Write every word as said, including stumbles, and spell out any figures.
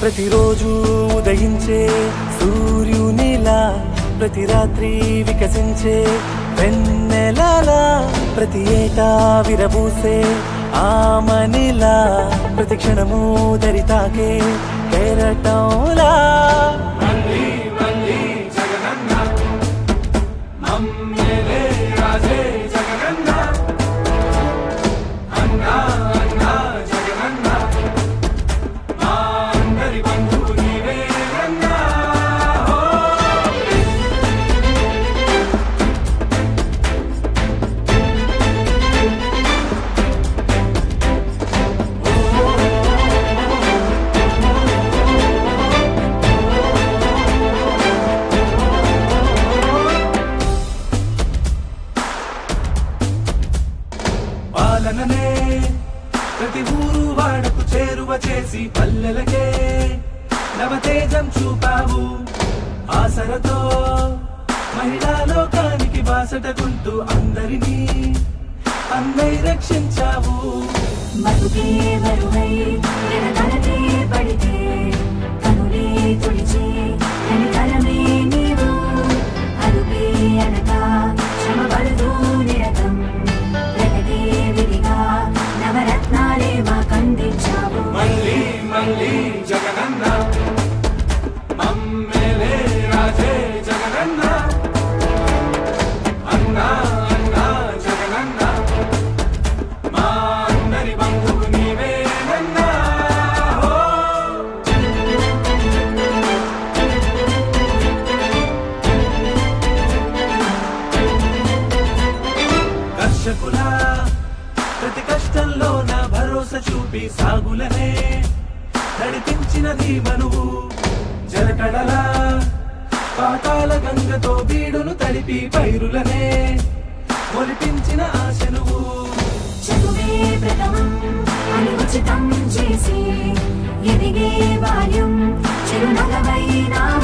ప్రతిరోజు ఉదయించే సూర్యునిలా ప్రతి రాత్రి వికసించే వెన్నెలలా ప్రతి ఏటా విరబూసే ఆమనిలా ప్రతి క్షణము దరితాకే కెరటంలా పాలననే ప్రతి ఊరు వాడకు చేరువ చేసి పల్లెలకే నవతేజం చూపావు ఆసరతో మహిళా లోకానికి బాసటకుంటూ అందరినీ అన్నై రక్షించావు మధుకే మరువై ఎడతలకే పడితే కనులే తుడిచే కనికరమే నీవు అరుపే అనక శ్రమ పడుతూ నిరతం ప్రగతే విధిగా నవరత్నాలే మాకందించావు మళ్ళీ మళ్ళీ జగనన్న మమ్మేలే రాజే జగనన్న అన్నా అన్నా జగనన్న మా అందరి బంధువు నీవేనన్నా కర్షకుల ప్రతి కష్టంలో నా భరోసా చూపి సాగులనే నడిపించినది మనువు జలకడలా పాతాల గంగతో బీడును తడిపి పైరులనే ఒలిపించిన ఆశనువు చదువే ప్రథమం అని ఉచితం చేసి ఎదిగే బాల్యం చిరునగవైనా